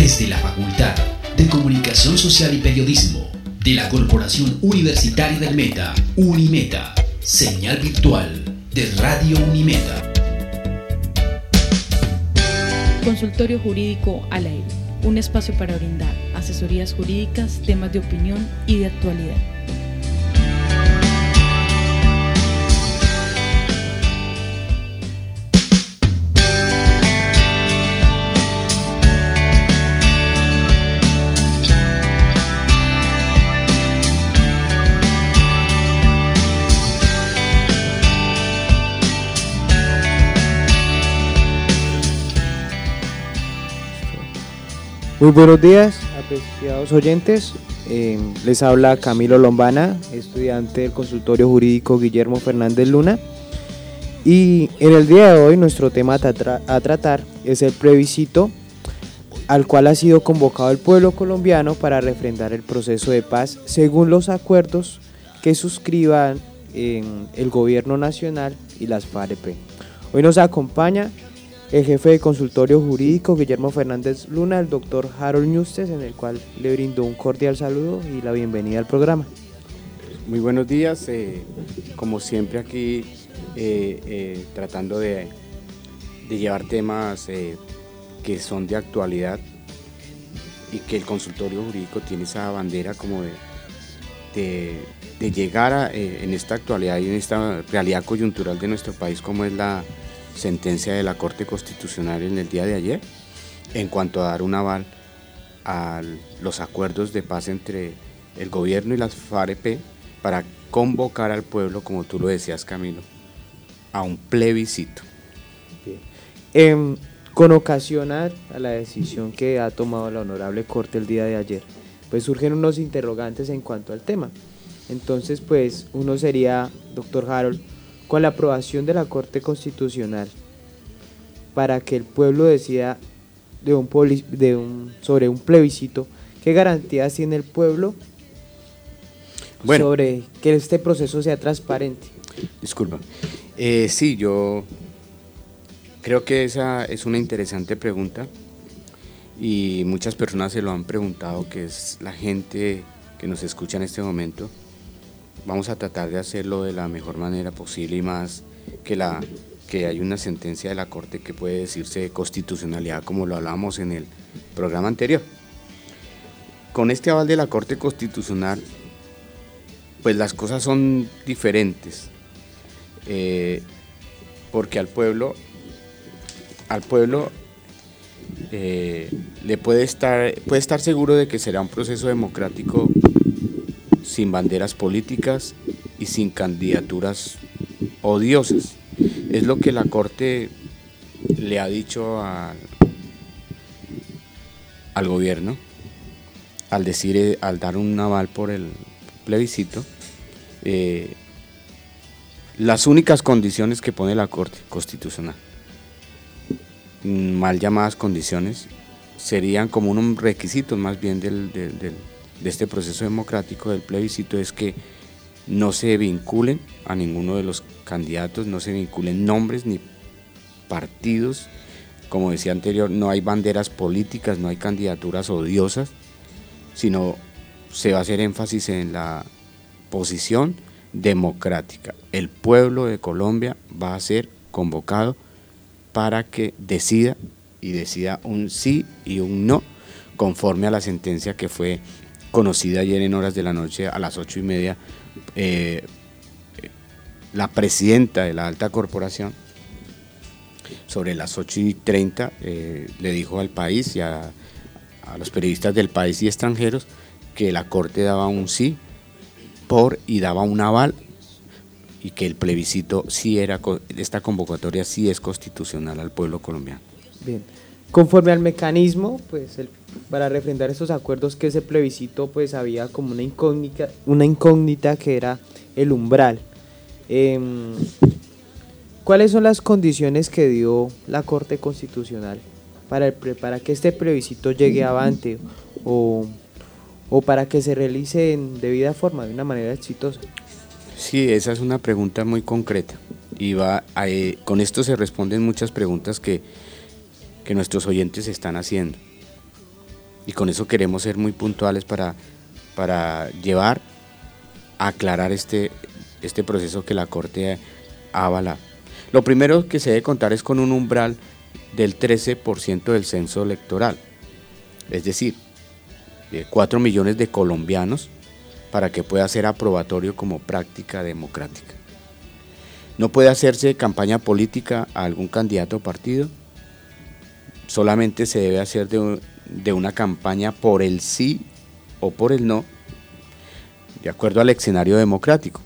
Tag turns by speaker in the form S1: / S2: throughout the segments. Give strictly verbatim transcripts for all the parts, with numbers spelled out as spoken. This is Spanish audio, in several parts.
S1: desde la Facultad de Comunicación Social y Periodismo de la Corporación Universitaria del Meta, Unimeta, señal virtual de Radio Unimeta.
S2: Consultorio Jurídico al Aire, un espacio para brindar asesorías jurídicas, temas de opinión y de actualidad.
S3: Muy buenos días, apreciados oyentes. Eh, les habla Camilo Lombana, estudiante del Consultorio Jurídico Guillermo Fernández Luna. Y en el día de hoy nuestro tema a, tra- a tratar es el plebiscito al cual ha sido convocado el pueblo colombiano para refrendar el proceso de paz según los acuerdos que suscriban en el gobierno nacional y las FAREP. Hoy nos acompaña el jefe de Consultorio Jurídico Guillermo Fernández Luna, el doctor Harold Ñustes, en el cual le brindo un cordial saludo y la bienvenida al programa.
S4: Muy buenos días, eh, como siempre aquí eh, eh, tratando de, de llevar temas eh, que son de actualidad y que el Consultorio Jurídico tiene esa bandera como de, de, de llegar a, eh, en esta actualidad y en esta realidad coyuntural de nuestro país, como es la sentencia de la Corte Constitucional en el día de ayer en cuanto a dar un aval a los acuerdos de paz entre el gobierno y las FAREP para convocar al pueblo, como tú lo decías, Camilo, a un plebiscito.
S3: Eh, con ocasión a la decisión que ha tomado la Honorable Corte el día de ayer, pues surgen unos interrogantes en cuanto al tema. Entonces, pues uno sería, doctor Harold, con la aprobación de la Corte Constitucional para que el pueblo decida de un, de un, sobre un plebiscito, ¿qué garantías tiene el pueblo bueno, sobre que este proceso sea transparente?
S4: Disculpa. Eh, sí, yo creo que esa es una interesante pregunta y muchas personas se lo han preguntado, que es la gente que nos escucha en este momento. Vamos a tratar de hacerlo de la mejor manera posible y más que, la, que hay una sentencia de la Corte que puede decirse de constitucionalidad, como lo hablábamos en el programa anterior. Con este aval de la Corte Constitucional, pues las cosas son diferentes, eh, porque al pueblo, al pueblo eh, le puede estar, puede estar seguro de que será un proceso democrático sin banderas políticas y sin candidaturas odiosas. Es lo que la Corte le ha dicho a, al gobierno al decir, al dar un aval por el plebiscito. Eh, las únicas condiciones que pone la Corte Constitucional, mal llamadas condiciones, serían como unos requisitos más bien del, del, del de este proceso democrático del plebiscito, es que no se vinculen a ninguno de los candidatos, no se vinculen nombres ni partidos, como decía anterior, no hay banderas políticas, no hay candidaturas odiosas, sino se va a hacer énfasis en la posición democrática. El pueblo de Colombia va a ser convocado para que decida, y decida un sí y un no, conforme a la sentencia que fue conocida ayer en horas de la noche a las ocho y media. Eh, la presidenta de la alta corporación, sobre las ocho y treinta, eh, le dijo al país y a, a los periodistas del país y extranjeros que la Corte daba un sí por y daba un aval y que el plebiscito sí era, esta convocatoria sí es constitucional al pueblo colombiano.
S3: Bien, conforme al mecanismo, pues el para refrendar esos acuerdos, que ese plebiscito pues había como una incógnita, una incógnita que era el umbral. Eh, ¿Cuáles son las condiciones que dio la Corte Constitucional para, el, para que este plebiscito llegue avante o, o para que se realice en debida forma, de una manera exitosa?
S4: Sí, esa es una pregunta muy concreta y va a, eh, con esto se responden muchas preguntas que, que nuestros oyentes están haciendo. Y con eso queremos ser muy puntuales para, para llevar a aclarar este, este proceso que la Corte ha avalado. Lo primero que se debe contar es con un umbral del trece por ciento del censo electoral, es decir, de cuatro millones de colombianos para que pueda ser aprobatorio como práctica democrática. No puede hacerse campaña política a algún candidato o partido, solamente se debe hacer de, un, de una campaña por el sí o por el no, de acuerdo al escenario democrático.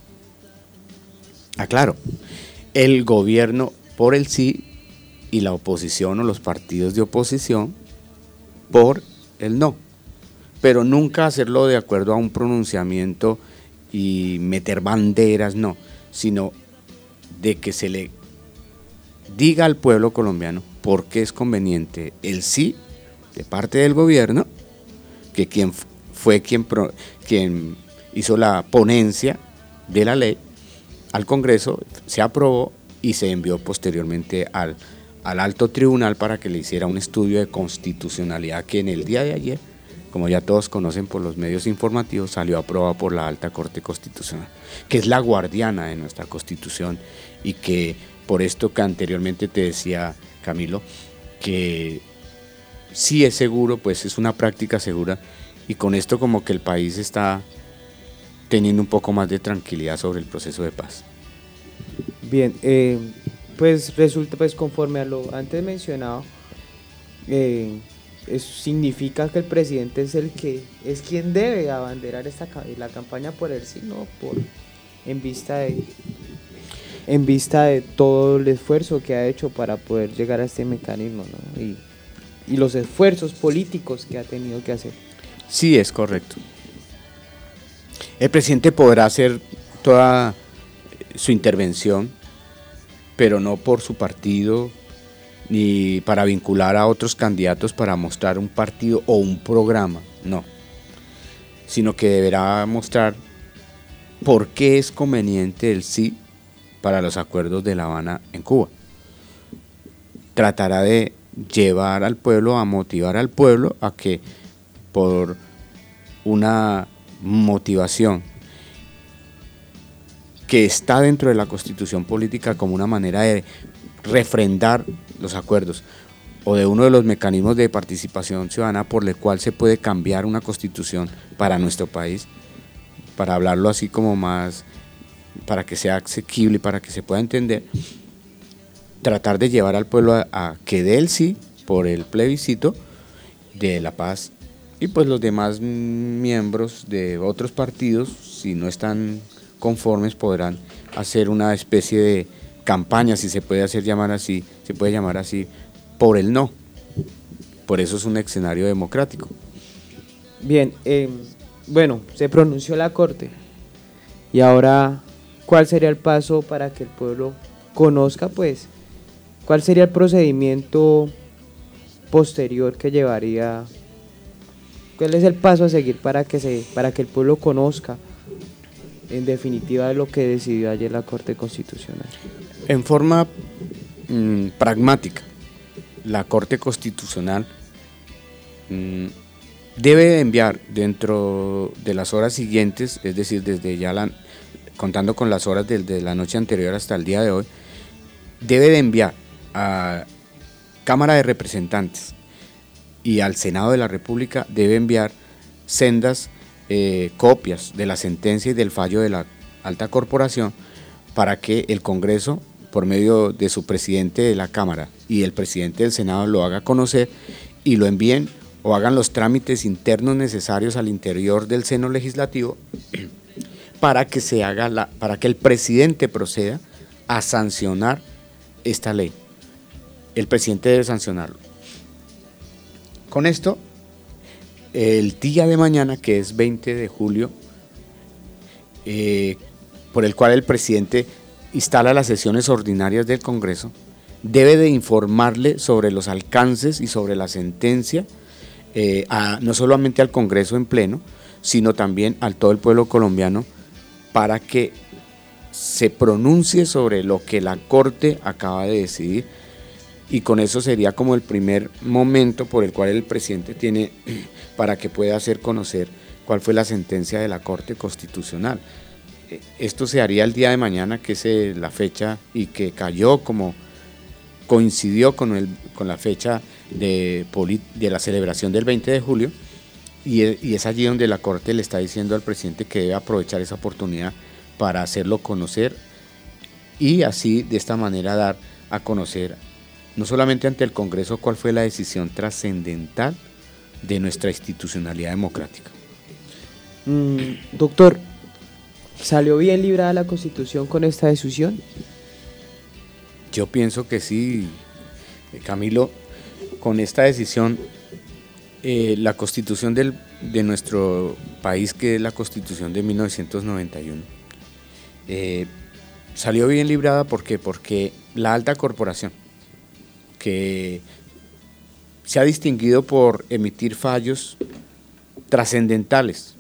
S4: Aclaro, el gobierno por el sí y la oposición o los partidos de oposición por el no, pero nunca hacerlo de acuerdo a un pronunciamiento y meter banderas, no, sino de que se le diga al pueblo colombiano por qué es conveniente el sí de parte del gobierno, que quien fue quien, pro, quien hizo la ponencia de la ley al Congreso, se aprobó y se envió posteriormente al, al alto tribunal para que le hiciera un estudio de constitucionalidad que en el día de ayer, como ya todos conocen por los medios informativos, salió aprobado por la Alta Corte Constitucional, que es la guardiana de nuestra Constitución y que por esto que anteriormente te decía Camilo, que sí es seguro, pues es una práctica segura y con esto como que el país está teniendo un poco más de tranquilidad sobre el proceso de paz.
S3: Bien, eh, pues resulta, pues conforme a lo antes mencionado, eh, eso significa que el presidente es el que es quien debe abanderar esta la campaña por el sí, no por en vista de en vista de todo el esfuerzo que ha hecho para poder llegar a este mecanismo, ¿no? y, y los esfuerzos políticos que ha tenido que hacer.
S4: Sí, es correcto. El presidente podrá hacer toda su intervención, pero no por su partido, ni para vincular a otros candidatos para mostrar un partido o un programa, no, sino que deberá mostrar por qué es conveniente el sí para los acuerdos de La Habana en Cuba. Tratará de llevar al pueblo, a motivar al pueblo a que por una motivación que está dentro de la Constitución política como una manera de refrendar los acuerdos o de uno de los mecanismos de participación ciudadana por el cual se puede cambiar una constitución para nuestro país, para hablarlo así como más, para que sea asequible y para que se pueda entender, tratar de llevar al pueblo a, a que dé el sí por el plebiscito de la paz y pues los demás miembros de otros partidos, si no están conformes, podrán hacer una especie de campaña, si se puede hacer llamar así, se puede llamar así, por el no. Por eso es un escenario democrático.
S3: Bien, eh, bueno, se pronunció la Corte y ahora, ¿cuál sería el paso para que el pueblo conozca, pues, cuál sería el procedimiento posterior que llevaría, cuál es el paso a seguir para que se, para que el pueblo conozca en definitiva lo que decidió ayer la Corte Constitucional?
S4: En forma mmm, pragmática, la Corte Constitucional mmm, debe enviar dentro de las horas siguientes, es decir, desde ya la, contando con las horas de, de la noche anterior hasta el día de hoy, debe de enviar a Cámara de Representantes y al Senado de la República, debe enviar sendas eh, copias de la sentencia y del fallo de la alta corporación para que el Congreso, por medio de su presidente de la Cámara y el presidente del Senado, lo haga conocer y lo envíen o hagan los trámites internos necesarios al interior del seno legislativo para que se haga la, para que el presidente proceda a sancionar esta ley. El presidente debe sancionarlo. Con esto, el día de mañana, que es veinte de julio, eh, por el cual el presidente instala las sesiones ordinarias del Congreso, debe de informarle sobre los alcances y sobre la sentencia, eh, a, no solamente al Congreso en pleno, sino también a todo el pueblo colombiano, para que se pronuncie sobre lo que la Corte acaba de decidir, y con eso sería como el primer momento por el cual el presidente tiene para que pueda hacer conocer cuál fue la sentencia de la Corte Constitucional. Esto se haría el día de mañana, que es eh, la fecha, y que cayó como coincidió con, el, con la fecha de, de la celebración del veinte de julio, y, y es allí donde la Corte le está diciendo al presidente que debe aprovechar esa oportunidad para hacerlo conocer, y así de esta manera dar a conocer no solamente ante el Congreso cuál fue la decisión trascendental de nuestra institucionalidad democrática.
S3: Mm, doctor, ¿salió bien librada la Constitución con esta decisión?
S4: Yo pienso que sí, Camilo. Con esta decisión, eh, la Constitución del, de nuestro país, que es la Constitución de mil novecientos noventa y uno, eh, salió bien librada. ¿Por qué? Porque la alta corporación, que se ha distinguido por emitir fallos trascendentales,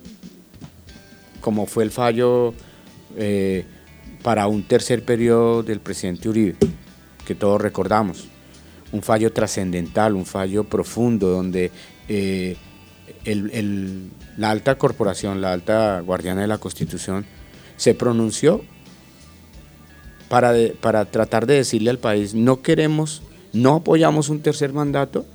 S4: como fue el fallo eh, para un tercer periodo del presidente Uribe, que todos recordamos, un fallo trascendental, un fallo profundo, donde eh, el, el, la alta corporación, la alta guardiana de la Constitución, se pronunció para, de, para tratar de decirle al país: no queremos, no apoyamos un tercer mandato,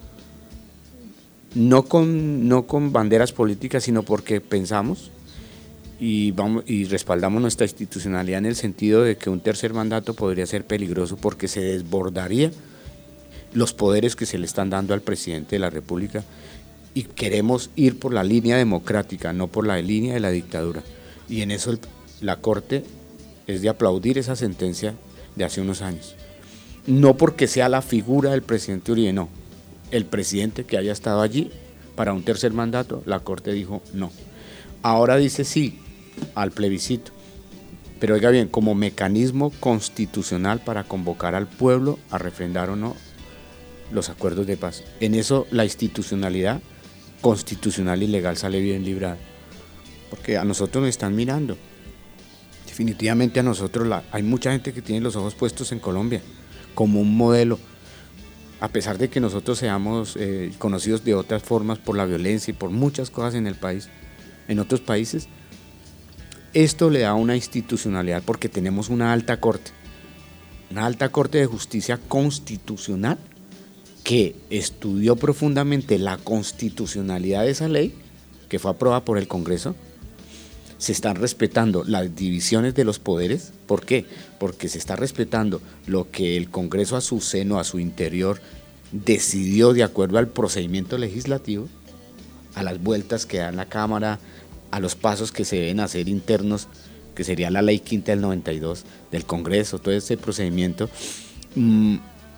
S4: no con, no con banderas políticas, sino porque pensamos y, vamos, y respaldamos nuestra institucionalidad en el sentido de que un tercer mandato podría ser peligroso porque se desbordaría los poderes que se le están dando al presidente de la República, y queremos ir por la línea democrática, no por la línea de la dictadura. Y en eso el, la Corte es de aplaudir esa sentencia de hace unos años. No porque sea la figura del presidente Uribe, no. El presidente que haya estado allí para un tercer mandato, la Corte dijo no. Ahora dice sí al plebiscito, pero oiga bien, como mecanismo constitucional para convocar al pueblo a refrendar o no los acuerdos de paz. En eso la institucionalidad constitucional y legal sale bien librada, porque a nosotros nos están mirando. Definitivamente a nosotros, la, hay mucha gente que tiene los ojos puestos en Colombia como un modelo, a pesar de que nosotros seamos eh, conocidos de otras formas por la violencia y por muchas cosas en el país, en otros países. Esto le da una institucionalidad porque tenemos una alta corte, una alta corte de justicia constitucional que estudió profundamente la constitucionalidad de esa ley que fue aprobada por el Congreso. Se están respetando las divisiones de los poderes. ¿Por qué? Porque se está respetando lo que el Congreso a su seno, a su interior, decidió de acuerdo al procedimiento legislativo, a las vueltas que da la Cámara, a los pasos que se deben hacer internos, que sería la ley quinta del noventa y dos del Congreso, todo ese procedimiento. Mmm,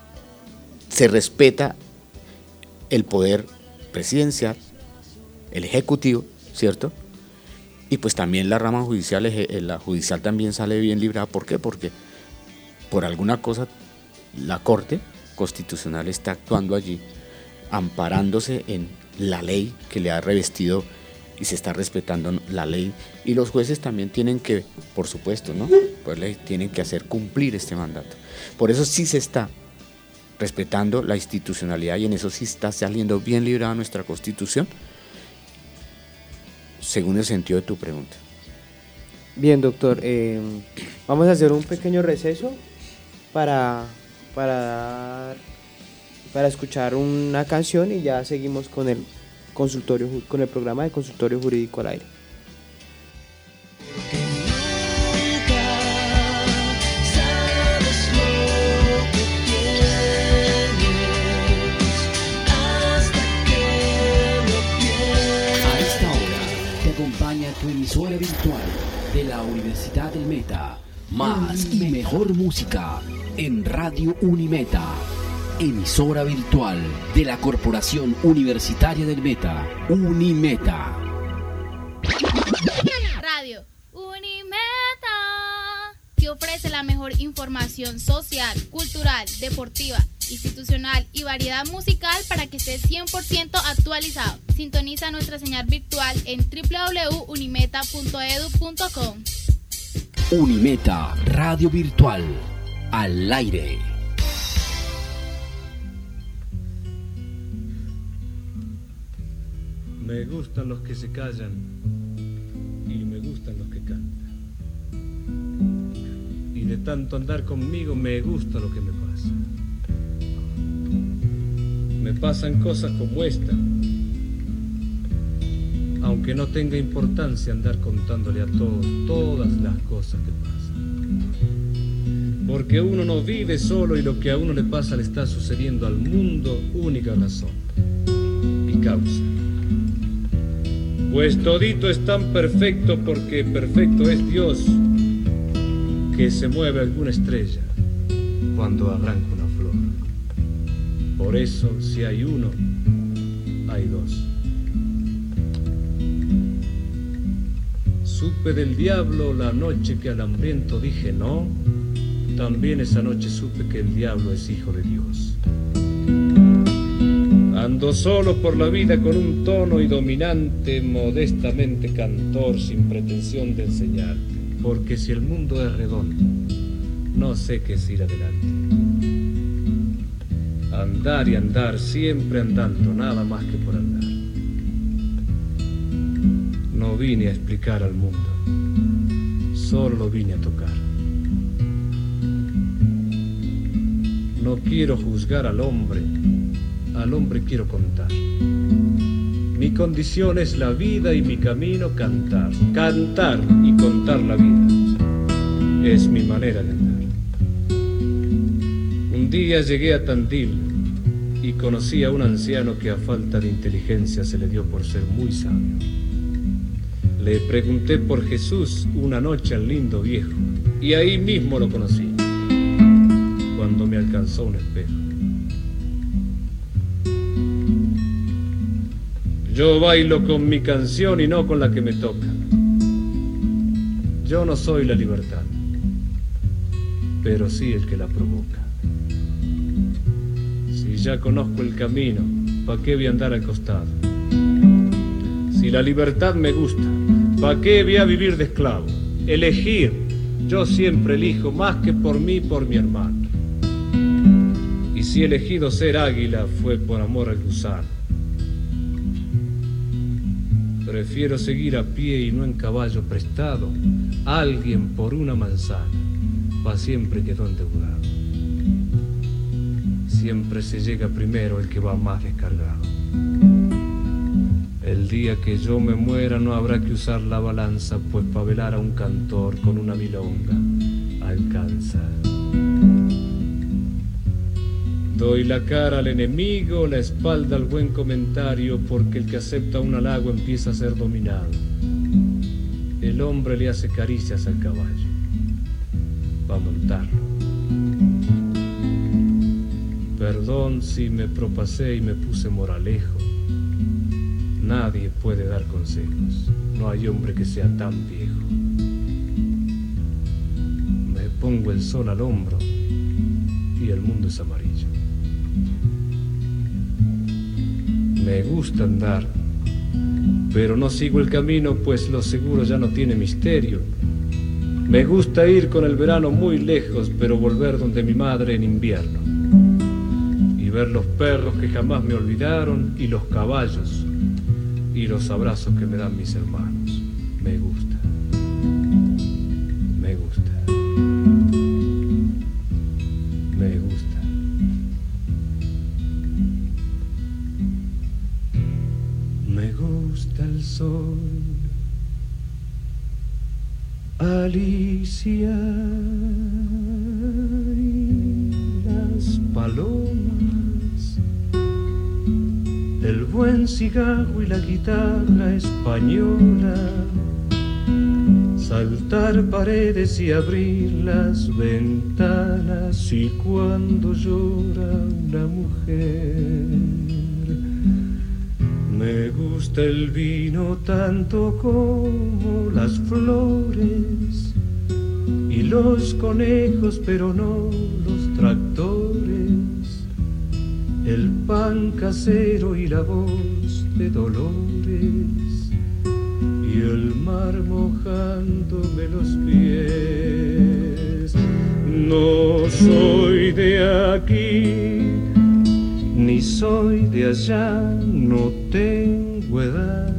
S4: se respeta el poder presidencial, el ejecutivo, ¿cierto? Y pues también la rama judicial, la judicial también sale bien librada. ¿Por qué? Porque por alguna cosa la Corte Constitucional está actuando allí, amparándose en la ley que le ha revestido, y se está respetando la ley, y los jueces también tienen que, por supuesto, ¿no? Pues le tienen que hacer cumplir este mandato. Por eso sí se está respetando la institucionalidad, y en eso sí está saliendo bien librada nuestra Constitución, según el sentido de tu pregunta.
S3: Bien, doctor, eh, vamos a hacer un pequeño receso para, para, para escuchar una canción, y ya seguimos con el consultorio, con el programa de Consultorio Jurídico al Aire.
S1: Tu emisora virtual de la Universidad del Meta. Más y mejor música en Radio Unimeta. Emisora virtual de la Corporación Universitaria del Meta, Unimeta.
S5: Radio Unimeta te ofrece la mejor información social, cultural, deportiva, institucional y variedad musical para que estés cien por ciento actualizado. Sintoniza nuestra señal virtual en doble u doble u doble u punto unimeta punto e d u punto com.
S1: Unimeta, radio virtual, al aire.
S6: Me gustan los que se callan y me gustan los que cantan. Y de tanto andar conmigo me gusta lo que me pasa. Me pasan cosas como esta, aunque no tenga importancia andar contándole a todos todas las cosas que pasan. Porque uno no vive solo y lo que a uno le pasa le está sucediendo al mundo, única razón y causa. Pues todito es tan perfecto porque perfecto es Dios, que se mueve alguna estrella cuando arranca una flor. Por eso, si hay uno, hay dos. Supe del diablo la noche que al hambriento dije no, también esa noche supe que el diablo es hijo de Dios. Ando solo por la vida con un tono y dominante, modestamente cantor, sin pretensión de enseñar, porque si el mundo es redondo, no sé qué es ir adelante. Andar y andar, siempre andando, nada más que por andar. No vine a explicar al mundo, solo lo vine a tocar. No quiero juzgar al hombre, al hombre quiero contar. Mi condición es la vida y mi camino cantar. Cantar y contar la vida es mi manera de andar. Un día llegué a Tandil y conocí a un anciano que a falta de inteligencia se le dio por ser muy sabio. Le pregunté por Jesús una noche al lindo viejo y ahí mismo lo conocí, cuando me alcanzó un espejo. Yo bailo con mi canción y no con la que me toca. Yo no soy la libertad, pero sí el que la provoca. Si ya conozco el camino, ¿pa' qué voy a andar al costado? Si la libertad me gusta, ¿pa' qué voy a vivir de esclavo? Elegir, yo siempre elijo más que por mí, por mi hermano. Y si he elegido ser águila fue por amor al gusano. Prefiero seguir a pie y no en caballo prestado. Alguien por una manzana, pa' siempre quedó endeudado. Siempre se llega primero el que va más descargado. El día que yo me muera no habrá que usar la balanza, pues pa' velar a un cantor con una milonga alcanza. Doy la cara al enemigo, la espalda al buen comentario, porque el que acepta un halago empieza a ser dominado. El hombre le hace caricias al caballo pa' montarlo. Perdón si me propasé y me puse moralejo. Nadie puede dar consejos, no hay hombre que sea tan viejo. Me pongo el sol al hombro y el mundo es amarillo. Me gusta andar, pero no sigo el camino, pues lo seguro ya no tiene misterio. Me gusta ir con el verano muy lejos, pero volver donde mi madre en invierno. Y ver los perros que jamás me olvidaron, y los caballos, y los abrazos que me dan mis hermanos. Me gusta, me gusta, me gusta. Me gusta el sol, Alicia, y las palomas, el buen cigarro y la guitarra española, saltar paredes y abrir las ventanas, y cuando llora una mujer. Me gusta el vino tanto como las flores y los conejos, pero no los tractores, el pan casero y la voz de Dolores, y el mar mojándome los pies. No soy de aquí, ni soy de allá, no tengo antigüedad,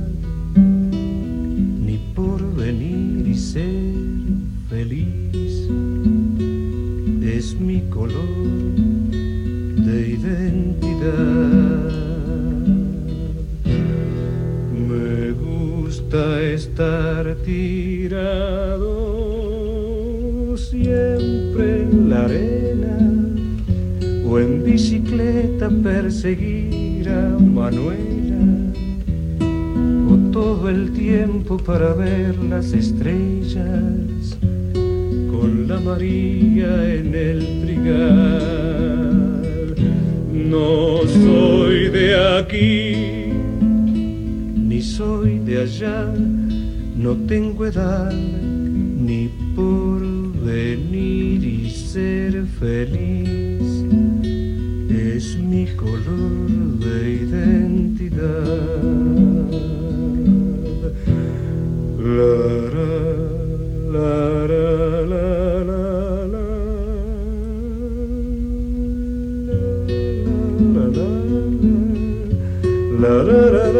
S6: ni por venir y ser feliz. Es mi color de identidad. Me gusta estar tirado siempre en la arena, o en bicicleta perseguir a Manuela, o todo el tiempo para ver las estrellas con la María en el trigal. No soy de aquí, ni soy de allá, no tengo edad ni por venir y ser feliz. Es mi color de identidad. La, la, la, la, la, la, la, la, la, la,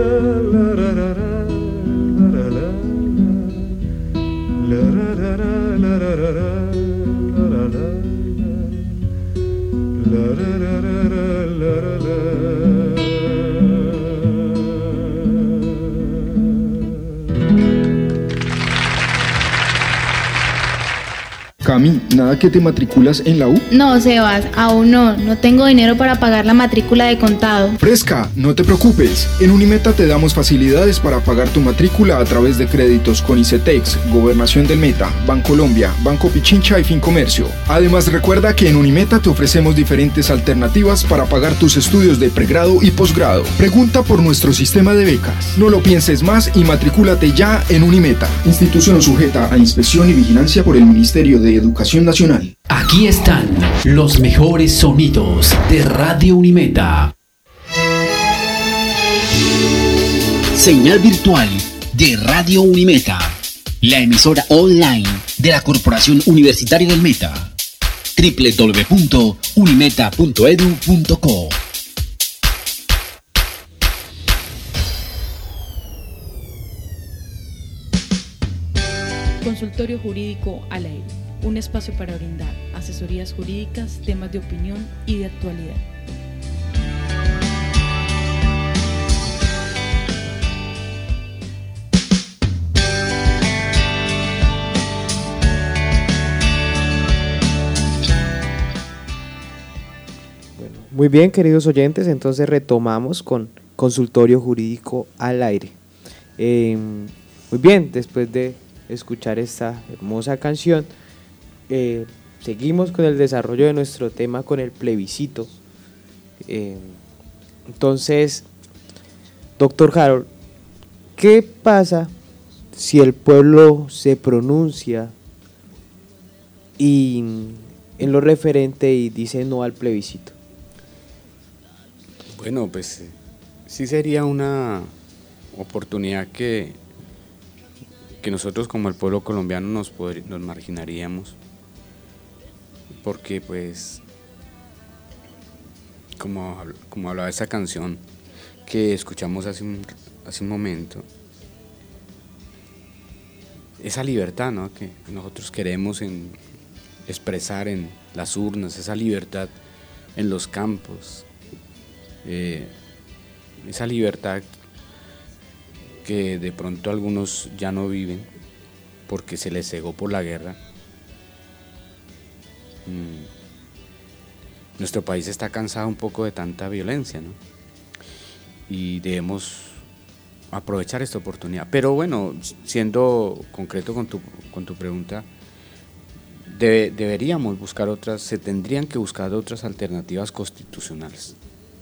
S7: Cami, ¿nada que te matriculas en la U?
S5: No, Sebas, aún no. No tengo dinero para pagar la matrícula de contado.
S7: Fresca, no te preocupes. En Unimeta te damos facilidades para pagar tu matrícula a través de créditos con ICETEX, Gobernación del Meta, Bancolombia, Banco Pichincha y Fincomercio. Además, recuerda que en Unimeta te ofrecemos diferentes alternativas para pagar tus estudios de pregrado y posgrado. Pregunta por nuestro sistema de becas. No lo pienses más y matricúlate ya en Unimeta, institución sujeta a inspección y vigilancia por el Ministerio de Educación Nacional.
S1: Aquí están los mejores sonidos de Radio Unimeta. Señal virtual de Radio Unimeta, la emisora online de la Corporación Universitaria del Meta. doble u doble u doble u punto unimeta punto edu punto co.
S2: Consultorio Jurídico al Aire, un espacio para brindar asesorías jurídicas, temas de opinión y de actualidad.
S3: Bueno, muy bien, queridos oyentes, entonces retomamos con Consultorio Jurídico al Aire. Eh, muy bien, después de escuchar esta hermosa canción, eh, seguimos con el desarrollo de nuestro tema con el plebiscito. Eh, entonces, doctor Harold, ¿qué pasa si el pueblo se pronuncia y en lo referente y dice no al plebiscito?
S4: Bueno, pues sí sería una oportunidad que que nosotros como el pueblo colombiano nos, poder, nos marginaríamos, porque pues como, como hablaba esa canción que escuchamos hace un, hace un momento, esa libertad, ¿no?, que nosotros queremos en expresar en las urnas, esa libertad en los campos, eh, esa libertad que de pronto algunos ya no viven porque se les cegó por la guerra. Mm. Nuestro país está cansado un poco de tanta violencia, ¿no? Y debemos aprovechar esta oportunidad. Pero bueno, siendo concreto con tu, con tu pregunta, debe, deberíamos buscar otras, se tendrían que buscar otras alternativas constitucionales.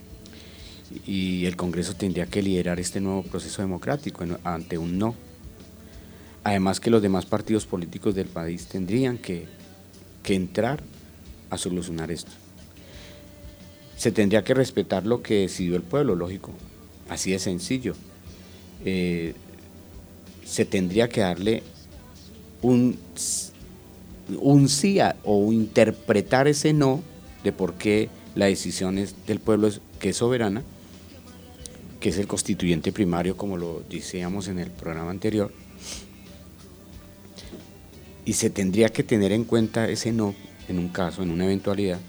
S4: Y el Congreso tendría que liderar este nuevo proceso democrático ante un no. Además que los demás partidos políticos del país tendrían que, que entrar a solucionar esto. Se tendría que respetar lo que decidió el pueblo, lógico, así de sencillo. Eh, se tendría que darle un, un sí a, o interpretar ese no de por qué la decisión es del pueblo es, que es soberana, que es el constituyente primario, como lo decíamos en el programa anterior, y se tendría que tener en cuenta ese no en un caso, en una eventualidad,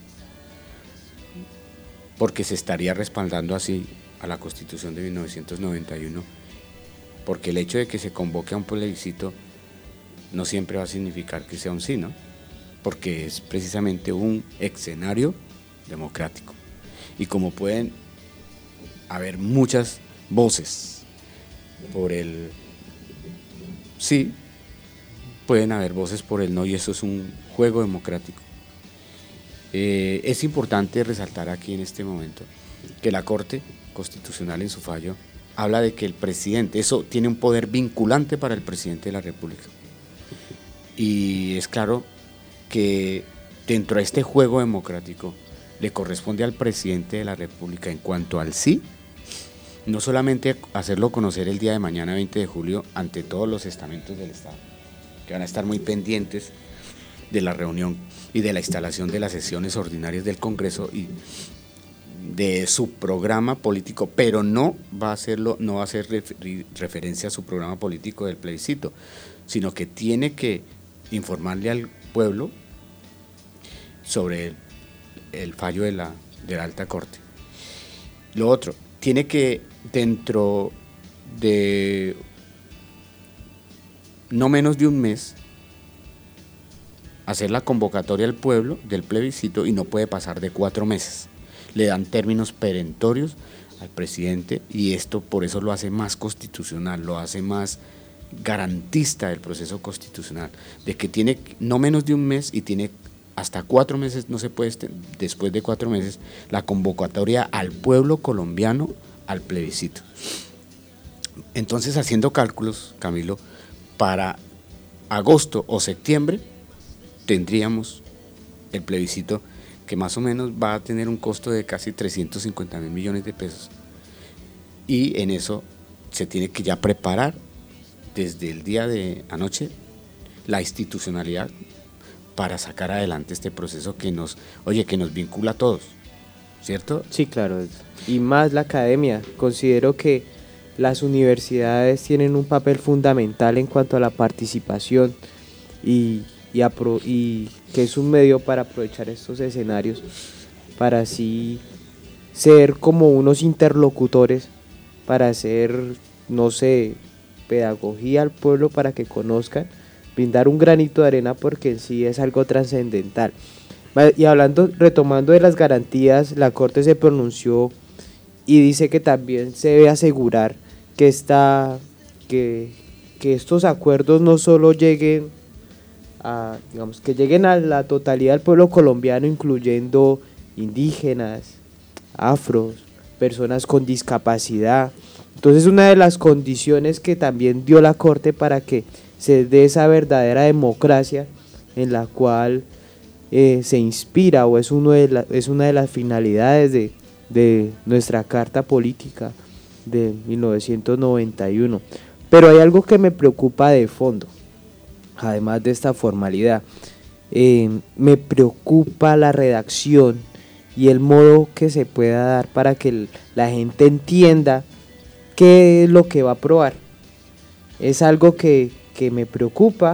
S4: porque se estaría respaldando así a la Constitución de mil novecientos noventa y uno, porque el hecho de que se convoque a un plebiscito no siempre va a significar que sea un sí, ¿no? Porque es precisamente un escenario democrático. Y como pueden haber muchas voces por el sí, pueden haber voces por el no, y eso es un juego democrático. Eh, es importante resaltar aquí en este momento que la Corte Constitucional en su fallo habla de que el presidente, eso tiene un poder vinculante para el presidente de la República. Y es claro que dentro de este juego democrático le corresponde al presidente de la República, en cuanto al sí, no solamente hacerlo conocer el día de mañana, veinte de julio, ante todos los estamentos del Estado, que van a estar muy pendientes de la reunión y de la instalación de las sesiones ordinarias del Congreso y de su programa político, pero no va a hacerlo, no va a hacer refer- referencia a su programa político del plebiscito, sino que tiene que informarle al pueblo sobre el, el fallo de la, de la Alta Corte. Lo otro, tiene que dentro de no menos de un mes hacer la convocatoria al pueblo del plebiscito, y no puede pasar de cuatro meses. Le dan términos perentorios al presidente, y esto por eso lo hace más constitucional, lo hace más garantista del proceso constitucional, de que tiene no menos de un mes y tiene hasta cuatro meses, no se puede, después de cuatro meses, la convocatoria al pueblo colombiano al plebiscito. Entonces, haciendo cálculos, Camilo, para agosto o septiembre tendríamos el plebiscito, que más o menos va a tener un costo de casi trescientos cincuenta mil millones de pesos, y en eso se tiene que ya preparar desde el día de anoche la institucionalidad para sacar adelante este proceso que nos, oye, que nos vincula a todos, ¿cierto?
S3: Sí, claro, y más la academia. Considero que las universidades tienen un papel fundamental en cuanto a la participación y, y, apro- y que es un medio para aprovechar estos escenarios, para así ser como unos interlocutores, para hacer, no sé, pedagogía al pueblo para que conozcan, brindar un granito de arena, porque en sí es algo trascendental. Y hablando, retomando de las garantías, la Corte se pronunció y dice que también se debe asegurar que, esta, que, que estos acuerdos no solo lleguen a, digamos, que lleguen a la totalidad del pueblo colombiano, incluyendo indígenas, afros, personas con discapacidad. Entonces, una de las condiciones que también dio la Corte para que se dé esa verdadera democracia en la cual eh, se inspira, o es, uno de la, es una de las finalidades de, de nuestra Carta Política de mil novecientos noventa y uno. Pero hay algo que me preocupa de fondo, además de esta formalidad. Eh, me preocupa la redacción y el modo que se pueda dar para que el, la gente entienda qué es lo que va a aprobar. Es algo que, que me preocupa,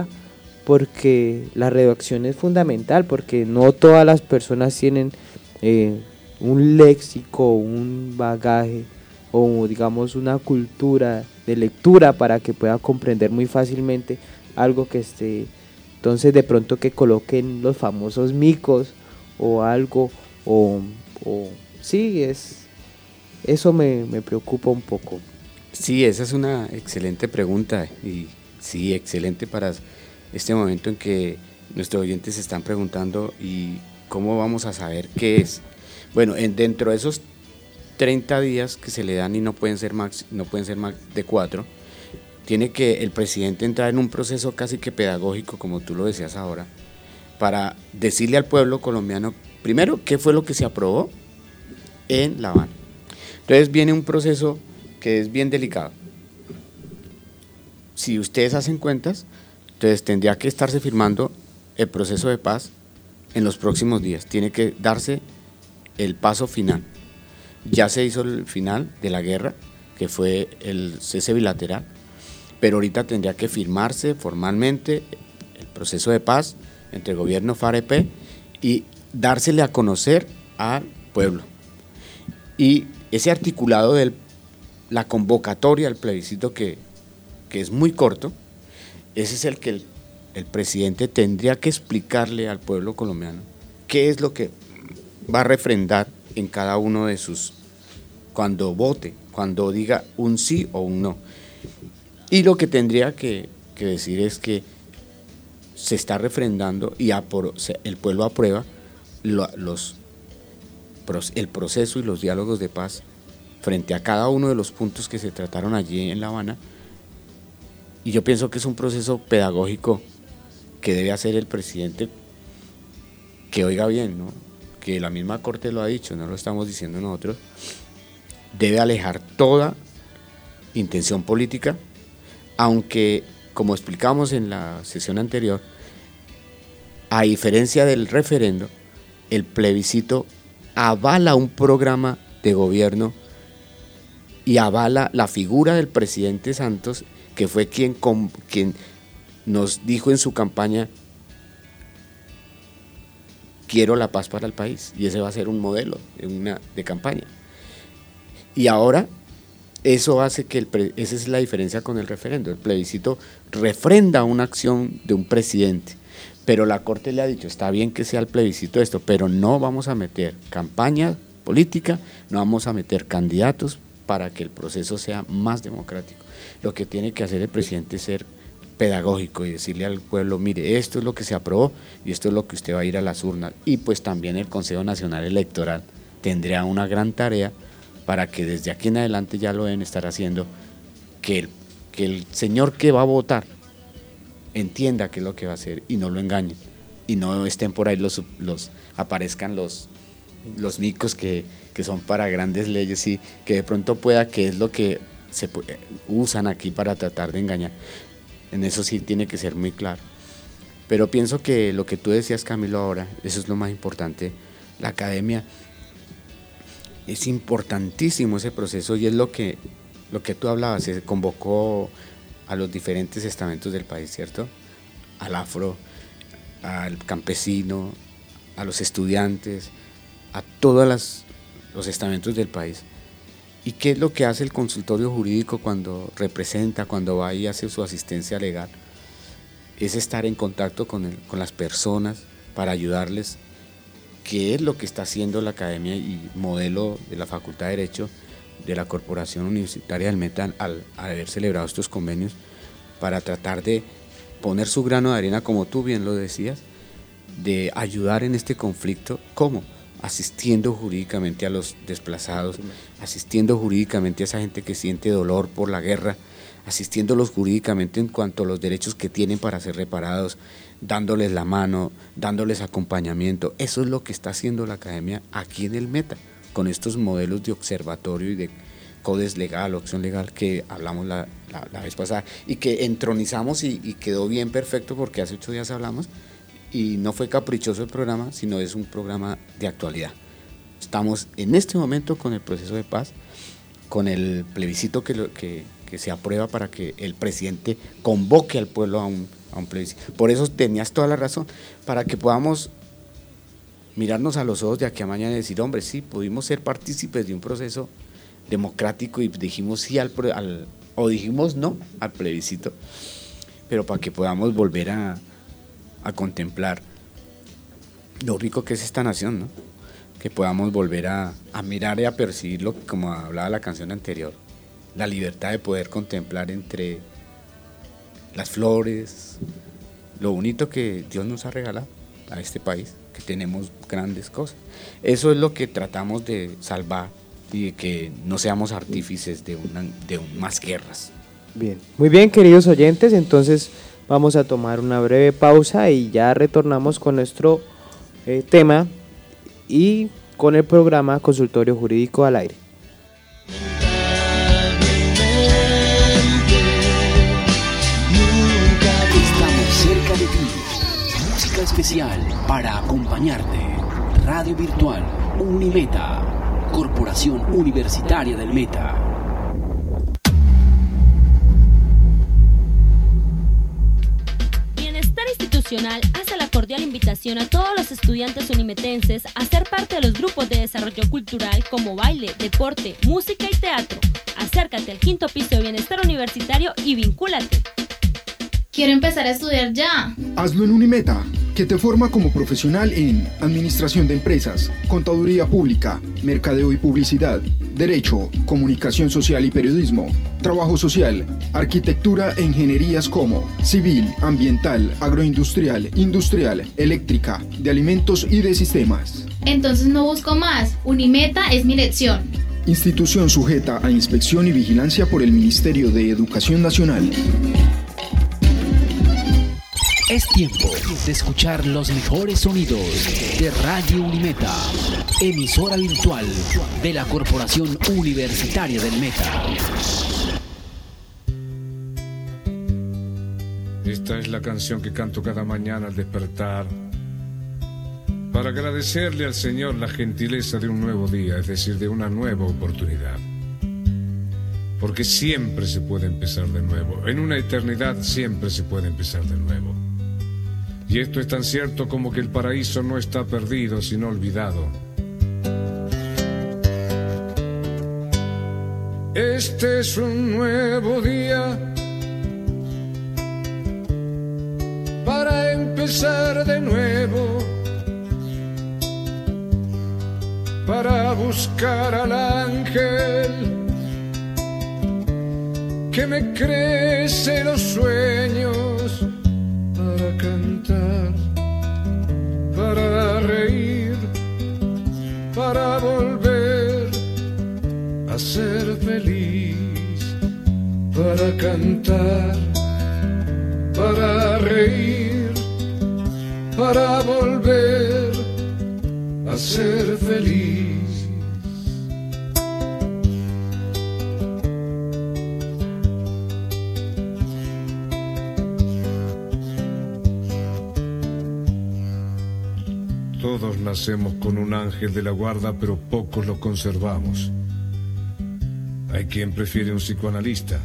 S3: porque la redacción es fundamental, porque no todas las personas tienen eh, un léxico, un bagaje o digamos una cultura de lectura para que pueda comprender muy fácilmente algo que esté. Entonces, de pronto que coloquen los famosos micos o algo, o, o sí, es eso me, me preocupa un poco.
S4: Sí, esa es una excelente pregunta, y sí, excelente para este momento en que nuestros oyentes se están preguntando, ¿y cómo vamos a saber qué es? Bueno, en, dentro de esos treinta días que se le dan, y no pueden ser más, no pueden ser más de cuatro, tiene que el presidente entrar en un proceso casi que pedagógico, como tú lo decías ahora, para decirle al pueblo colombiano, primero, qué fue lo que se aprobó en La Habana. Entonces viene un proceso que es bien delicado. Si ustedes hacen cuentas, entonces tendría que estarse firmando el proceso de paz en los próximos días. Tiene que darse el paso final. Ya se hizo el final de la guerra, que fue el cese bilateral, pero ahorita tendría que firmarse formalmente el proceso de paz entre el gobierno FARC-E P y dársele a conocer al pueblo. Y ese articulado de la convocatoria al plebiscito, que, que es muy corto, ese es el que el, el presidente tendría que explicarle al pueblo colombiano qué es lo que va a refrendar en cada uno de sus, cuando vote, cuando diga un sí o un no. Y lo que tendría que, que decir es que se está refrendando y apro, el pueblo aprueba lo, los, el proceso y los diálogos de paz frente a cada uno de los puntos que se trataron allí en La Habana. Y yo pienso que es un proceso pedagógico que debe hacer el presidente, que oiga bien, ¿no? Que la misma Corte lo ha dicho, no lo estamos diciendo nosotros, debe alejar toda intención política, aunque, como explicamos en la sesión anterior, a diferencia del referendo, el plebiscito avala un programa de gobierno y avala la figura del presidente Santos, que fue quien, con, quien nos dijo en su campaña: quiero la paz para el país, y ese va a ser un modelo de, una, de campaña. Y ahora eso hace que, el pre, esa es la diferencia con el referendo, el plebiscito refrenda una acción de un presidente, pero la Corte le ha dicho, está bien que sea el plebiscito esto, pero no vamos a meter campaña política, no vamos a meter candidatos para que el proceso sea más democrático. Lo que tiene que hacer el presidente es ser pedagógico y decirle al pueblo: mire, esto es lo que se aprobó y esto es lo que usted va a ir a las urnas. Y pues también el Consejo Nacional Electoral tendría una gran tarea para que desde aquí en adelante ya lo deben estar haciendo, que el, que el señor que va a votar entienda qué es lo que va a hacer y no lo engañen, y no estén por ahí los, los aparezcan los, los micos que, que son para grandes leyes, y que de pronto pueda, que es lo que se usan aquí para tratar de engañar. En eso sí tiene que ser muy claro. Pero pienso que lo que tú decías, Camilo, ahora, eso es lo más importante. La academia, es importantísimo ese proceso, y es lo que, lo que tú hablabas, se convocó a los diferentes estamentos del país, ¿cierto? Al afro, al campesino, a los estudiantes, a todos las, los estamentos del país. ¿Y qué es lo que hace el consultorio jurídico cuando representa, cuando va y hace su asistencia legal? Es estar en contacto con, el, con las personas para ayudarles, qué es lo que está haciendo la academia y modelo de la Facultad de Derecho de la Corporación Universitaria del Meta al, al haber celebrado estos convenios, para tratar de poner su grano de arena, como tú bien lo decías, de ayudar en este conflicto. ¿Cómo? Asistiendo jurídicamente a los desplazados, asistiendo jurídicamente a esa gente que siente dolor por la guerra, asistiéndolos jurídicamente en cuanto a los derechos que tienen para ser reparados, dándoles la mano, dándoles acompañamiento. Eso es lo que está haciendo la academia aquí en el Meta, con estos modelos de observatorio y de codes legal, opción legal, que hablamos la, la, la vez pasada, y que entronizamos y, y quedó bien perfecto, porque hace ocho días hablamos, y no fue caprichoso el programa, sino es un programa de actualidad. Estamos en este momento con el proceso de paz, con el plebiscito que, lo, que, que se aprueba para que el presidente convoque al pueblo a un, a un plebiscito. Por eso tenías toda la razón, para que podamos mirarnos a los ojos de aquí a mañana y decir: hombre, sí, pudimos ser partícipes de un proceso democrático y dijimos sí al, al o dijimos no al plebiscito, pero para que podamos volver a a contemplar lo rico que es esta nación, ¿no? Que podamos volver a, a mirar y a percibirlo, como hablaba la canción anterior, la libertad de poder contemplar entre las flores, lo bonito que Dios nos ha regalado a este país, que tenemos grandes cosas. Eso es lo que tratamos de salvar, y de que no seamos artífices de, una, de un, más guerras.
S3: Bien, muy bien, queridos oyentes, entonces vamos a tomar una breve pausa y ya retornamos con nuestro eh, tema y con el programa Consultorio Jurídico al Aire.
S1: Estamos cerca de ti. Música especial para acompañarte. Radio Virtual Unimeta, Corporación Universitaria del Meta.
S8: Nacional hace la cordial invitación a todos los estudiantes unimetenses a ser parte de los grupos de desarrollo cultural como baile, deporte, música y teatro. Acércate al quinto piso de Bienestar Universitario y vincúlate.
S5: Quiero empezar a estudiar ya.
S7: Hazlo en Unimeta, que te forma como profesional en Administración de Empresas, Contaduría Pública, Mercadeo y Publicidad, Derecho, Comunicación Social y Periodismo, Trabajo Social, Arquitectura e Ingenierías como Civil, Ambiental, Agroindustrial, Industrial, Eléctrica, de Alimentos y de Sistemas.
S5: Entonces no busco más. Unimeta es mi elección.
S7: Institución sujeta a inspección y vigilancia por el Ministerio de Educación Nacional.
S1: Es tiempo de escuchar los mejores sonidos de Radio Unimeta, emisora virtual de la Corporación Universitaria del Meta.
S6: Esta es la canción que canto cada mañana al despertar, para agradecerle al Señor la gentileza de un nuevo día, es decir, de una nueva oportunidad. Porque siempre se puede empezar de nuevo, en una eternidad siempre se puede empezar de nuevo. Y esto es tan cierto como que el paraíso no está perdido, sino olvidado. Este es un nuevo día para empezar de nuevo, para buscar al ángel que me crece los sueños, para cantar, para reír, para volver a ser feliz, para cantar, para reír, para volver a ser feliz. Todos nacemos con un ángel de la guarda, pero pocos lo conservamos. Hay quien prefiere un psicoanalista.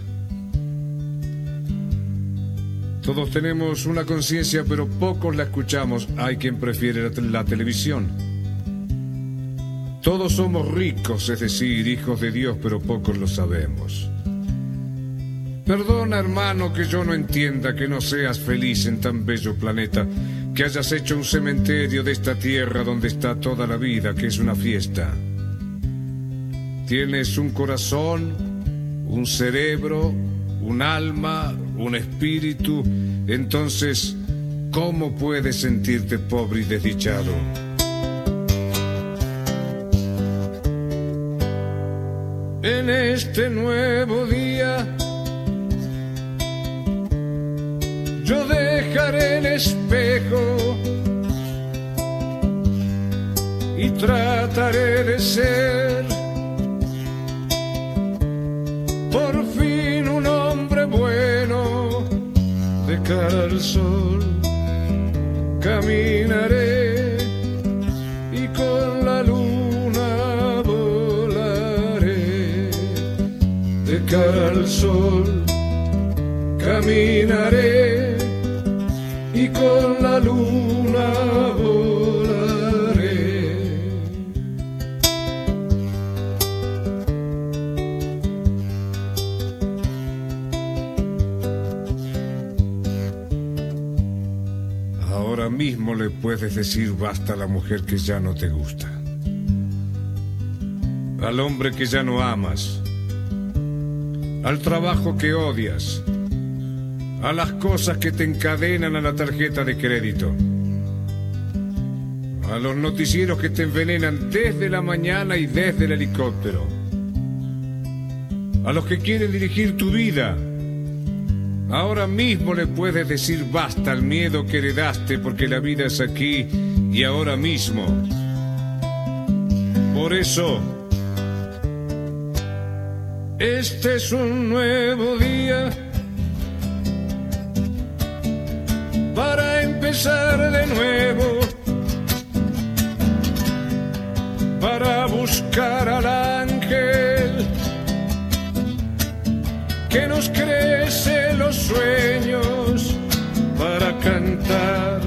S6: Todos tenemos una conciencia, pero pocos la escuchamos. Hay quien prefiere la, la televisión. Todos somos ricos, es decir, hijos de Dios, pero pocos lo sabemos. Perdona, hermano, que yo no entienda que no seas feliz en tan bello planeta, que hayas hecho un cementerio de esta tierra donde está toda la vida, que es una fiesta. Tienes un corazón, un cerebro, un alma, un espíritu. Entonces, ¿cómo puedes sentirte pobre y desdichado? En este nuevo día, yo dejaré el espejo y trataré de ser por fin un hombre bueno. De cara al sol caminaré y con la luna volaré. De cara al sol caminaré y con la luna volaré. Ahora mismo le puedes decir basta a la mujer que ya no te gusta, al hombre que ya no amas, al trabajo que odias, a las cosas que te encadenan a la tarjeta de crédito, a los noticieros que te envenenan desde la mañana y desde el helicóptero, a los que quieren dirigir tu vida. Ahora mismo le puedes decir basta al miedo que heredaste, porque la vida es aquí y ahora mismo. Por eso, este es un nuevo día para empezar de nuevo, para buscar al ángel que nos crece los sueños, para cantar,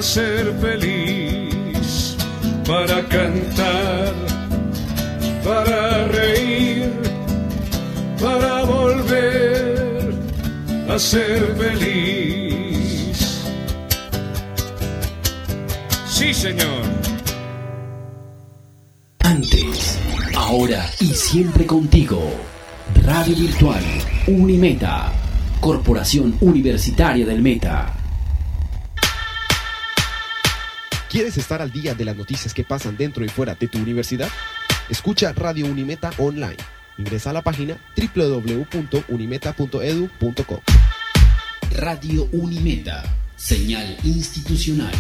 S6: a ser feliz, para cantar, para reír, para volver a ser feliz. Sí, señor.
S1: Antes, ahora y siempre contigo. Radio Virtual Unimeta, Corporación Universitaria del Meta.
S9: ¿Quieres estar al día de las noticias que pasan dentro y fuera de tu universidad? Escucha Radio Unimeta online. Ingresa a la página doble u doble u doble u punto unimeta punto edu punto co.
S1: Radio Unimeta, señal institucional.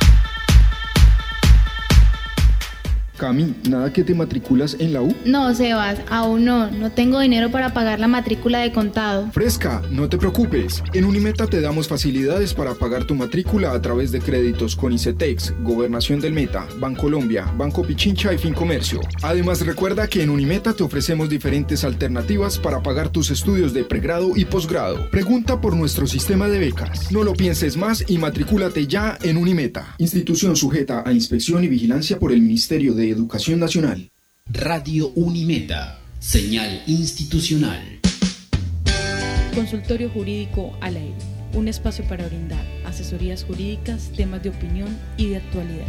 S7: Cami, ¿nada que te matriculas en la U?
S5: No, Sebas, aún no. No tengo dinero para pagar la matrícula de contado.
S7: Fresca, no te preocupes. En Unimeta te damos facilidades para pagar tu matrícula a través de créditos con ICETEX, Gobernación del Meta, Bancolombia, Banco Pichincha y Fincomercio. Además, recuerda que en Unimeta te ofrecemos diferentes alternativas para pagar tus estudios de pregrado y posgrado. Pregunta por nuestro sistema de becas. No lo pienses más y matricúlate ya en Unimeta. Institución sujeta a inspección y vigilancia por el Ministerio de Educación Nacional.
S1: Radio Unimeta, señal institucional.
S2: Consultorio Jurídico al Aire, un espacio para brindar asesorías jurídicas, temas de opinión y de actualidad.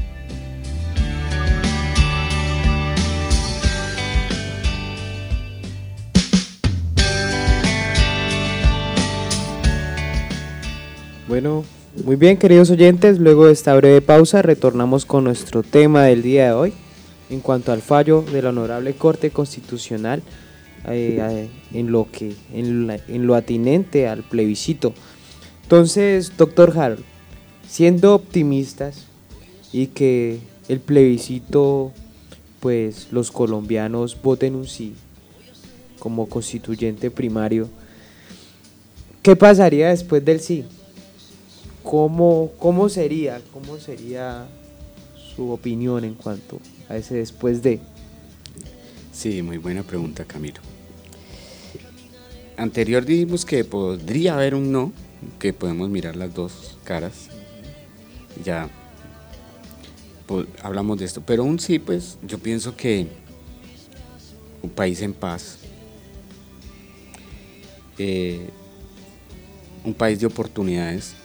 S3: Bueno, muy bien, queridos oyentes, luego de esta breve pausa retornamos con nuestro tema del día de hoy en cuanto al fallo de la Honorable Corte Constitucional eh, eh, en lo que en, la, en lo atinente al plebiscito. Entonces, doctor Harold, siendo optimistas y que el plebiscito, pues los colombianos voten un sí como constituyente primario, ¿qué pasaría después del sí? ¿Cómo, cómo sería, cómo sería su opinión en cuanto a ese después de?
S4: Sí, muy buena pregunta, Camilo. Anterior dijimos que podría haber un no, que podemos mirar las dos caras. Ya pues, hablamos de esto, pero un sí, pues yo pienso que un país en paz, eh, un país de oportunidades,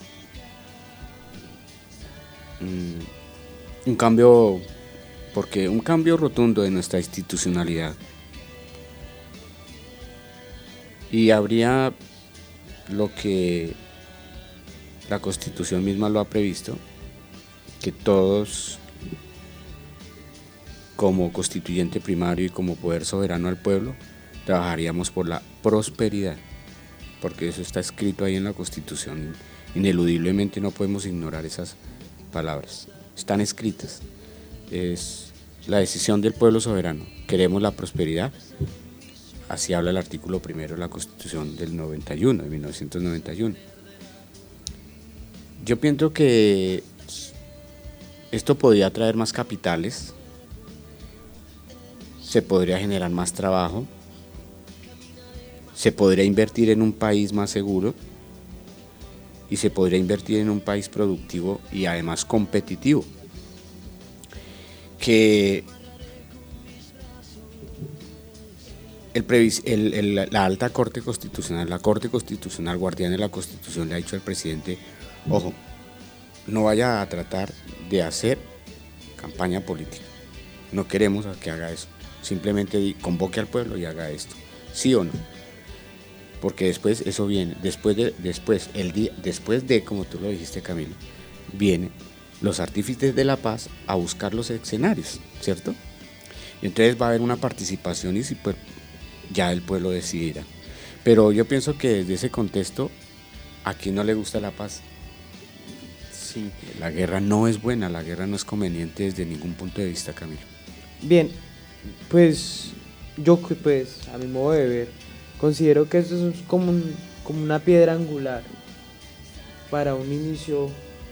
S4: un cambio, porque un cambio rotundo de nuestra institucionalidad, y habría lo que la Constitución misma lo ha previsto, que todos como constituyente primario y como poder soberano al pueblo trabajaríamos por la prosperidad, porque eso está escrito ahí en la Constitución, ineludiblemente no podemos ignorar esas palabras, están escritas. Es la decisión del pueblo soberano. Queremos la prosperidad. Así habla el artículo primero de la Constitución del noventa y uno, de mil novecientos noventa y uno. Yo pienso que esto podría traer más capitales, se podría generar más trabajo, se podría invertir en un país más seguro y se podría invertir en un país productivo y además competitivo. Que el previs, el, el, la alta Corte Constitucional, la Corte Constitucional, guardián de la Constitución, le ha dicho al presidente, ojo, no vaya a tratar de hacer campaña política, no queremos que haga eso, simplemente convoque al pueblo y haga esto, sí o no, porque después eso viene, después de, después, el día, después de, como tú lo dijiste, Camilo, viene los artífices de la paz a buscar los escenarios, ¿cierto? Y entonces va a haber una participación y si pues, ya el pueblo decidirá. Pero yo pienso que desde ese contexto, ¿a quién no le gusta la paz? Sí, la guerra no es buena, la guerra no es conveniente desde ningún punto de vista, Camilo.
S3: Bien, pues yo pues a mi modo de ver, considero que esto es como, un, como una piedra angular para un inicio,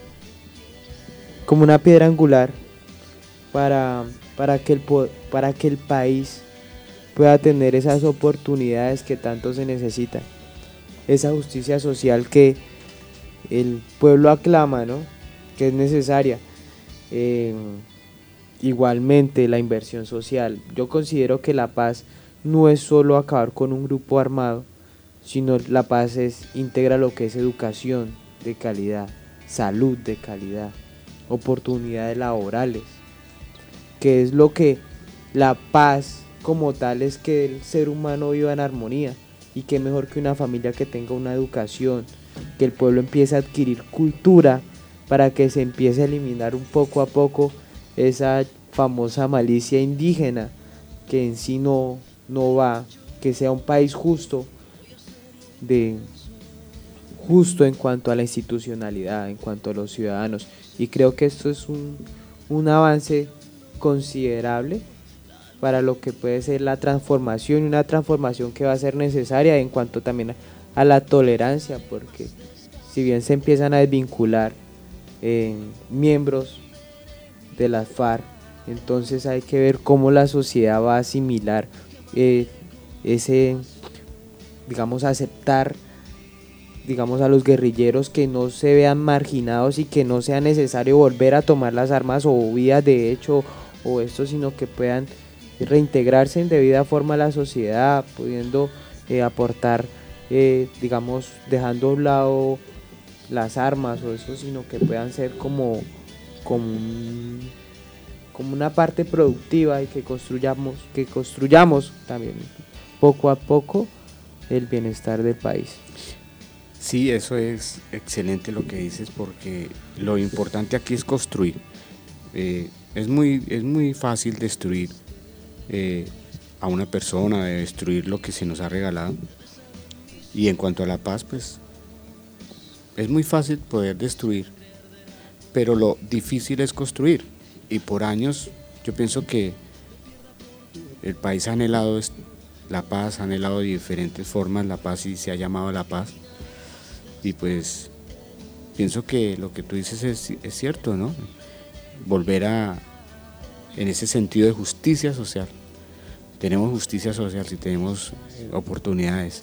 S3: como una piedra angular para, para, que el, para que el país pueda tener esas oportunidades que tanto se necesitan, esa justicia social que el pueblo aclama, ¿no? que es necesaria. Eh, igualmente la inversión social. Yo considero que la paz no es solo acabar con un grupo armado, sino la paz es integra lo que es educación de calidad, salud de calidad, oportunidades laborales, que es lo que la paz como tal es que el ser humano viva en armonía, y que mejor que una familia que tenga una educación, que el pueblo empiece a adquirir cultura para que se empiece a eliminar un poco a poco esa famosa malicia indígena que en sí no, no va, que sea un país justo, de justo en cuanto a la institucionalidad, en cuanto a los ciudadanos, y creo que esto es un, un avance considerable para lo que puede ser la transformación, y una transformación que va a ser necesaria en cuanto también a, a la tolerancia, porque si bien se empiezan a desvincular eh, miembros de las FARC, entonces hay que ver cómo la sociedad va a asimilar eh, ese, digamos, aceptar, digamos, a los guerrilleros, que no se vean marginados y que no sea necesario volver a tomar las armas o vías de hecho o esto, sino que puedan reintegrarse en debida forma a la sociedad, pudiendo eh, aportar, eh, digamos, dejando a un lado las armas o eso, sino que puedan ser como, como, un, como una parte productiva, y que construyamos, que construyamos también poco a poco el bienestar del país.
S4: Sí, eso es excelente lo que dices, porque lo importante aquí es construir. Eh, es muy, es muy fácil destruir eh, a una persona, de destruir lo que se nos ha regalado. Y en cuanto a la paz, pues es muy fácil poder destruir, pero lo difícil es construir. Y por años yo pienso que el país ha anhelado la paz, ha anhelado de diferentes formas la paz, y se ha llamado la paz. Y pues pienso que lo que tú dices es, es cierto, ¿no? Volver a, en ese sentido de justicia social. Tenemos justicia social si tenemos oportunidades.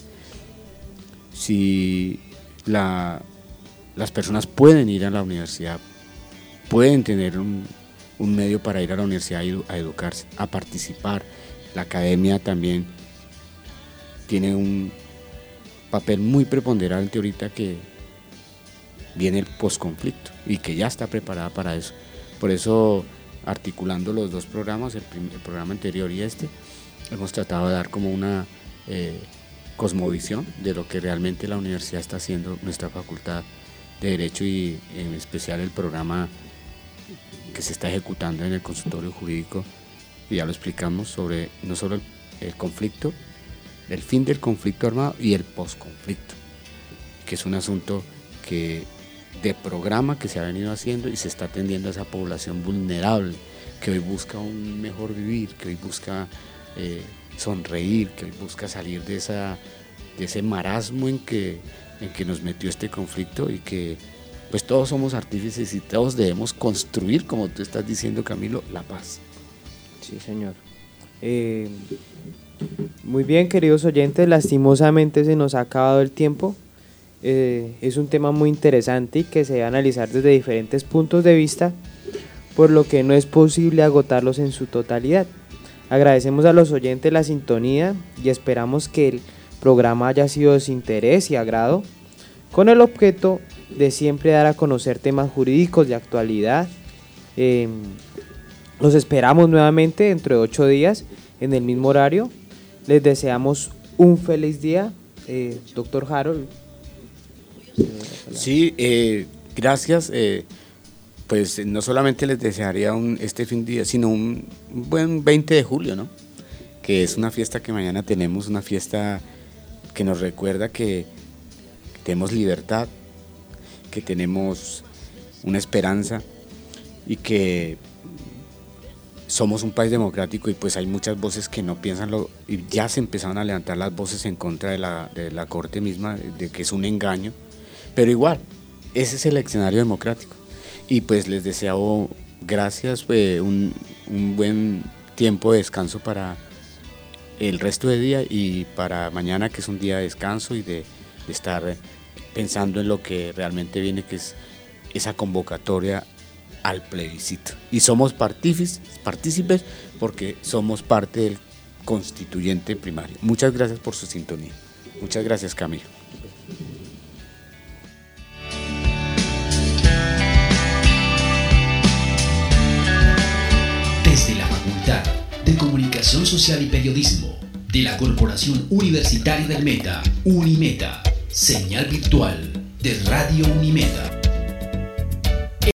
S4: Si la, las personas pueden ir a la universidad, pueden tener un, un medio para ir a la universidad a, a educarse, a participar. La academia también tiene un papel muy preponderante ahorita, que viene el posconflicto y que ya está preparada para eso. Por eso, articulando los dos programas, el, primer, el programa anterior y este, hemos tratado de dar como una eh, cosmovisión de lo que realmente la universidad está haciendo, nuestra facultad de Derecho, y en especial el programa que se está ejecutando en el consultorio jurídico, y ya lo explicamos, sobre no solo el, el conflicto, el fin del conflicto armado y el posconflicto, que es un asunto que de programa que se ha venido haciendo y se está atendiendo a esa población vulnerable que hoy busca un mejor vivir, que hoy busca eh, sonreír, que hoy busca salir de, esa, de ese marasmo en que, en que nos metió este conflicto, y que pues todos somos artífices y todos debemos construir, como tú estás diciendo, Camilo, la paz.
S3: Sí, señor. Eh, muy bien, queridos oyentes, lastimosamente se nos ha acabado el tiempo. Eh, es un tema muy interesante y que se debe analizar desde diferentes puntos de vista, por lo que no es posible agotarlos en su totalidad. Agradecemos a los oyentes la sintonía y esperamos que el programa haya sido de su interés y agrado, con el objeto de siempre dar a conocer temas jurídicos de actualidad. Eh, los esperamos nuevamente dentro de ocho días en el mismo horario. Les deseamos un feliz día, eh, doctor Harold.
S4: Sí, eh, gracias. Eh, pues no solamente les desearía un, este fin de día, sino un, un buen veinte de julio, ¿no? Que es una fiesta que mañana tenemos, una fiesta que nos recuerda que, que tenemos libertad, que tenemos una esperanza, y que somos un país democrático, y pues hay muchas voces que no piensan lo, y ya se empezaron a levantar las voces en contra de la, de la Corte misma, de que es un engaño, pero igual, ese es el escenario democrático. Y pues les deseo gracias, pues, un, un buen tiempo de descanso para el resto del día, y para mañana, que es un día de descanso y de, de estar pensando en lo que realmente viene, que es esa convocatoria al plebiscito. Y somos partícipes, partícipes porque somos parte del constituyente primario. Muchas gracias por su sintonía. Muchas gracias, Camilo.
S1: Desde la Facultad de Comunicación Social y Periodismo de la Corporación Universitaria del Meta, Unimeta, señal virtual de Radio Unimeta.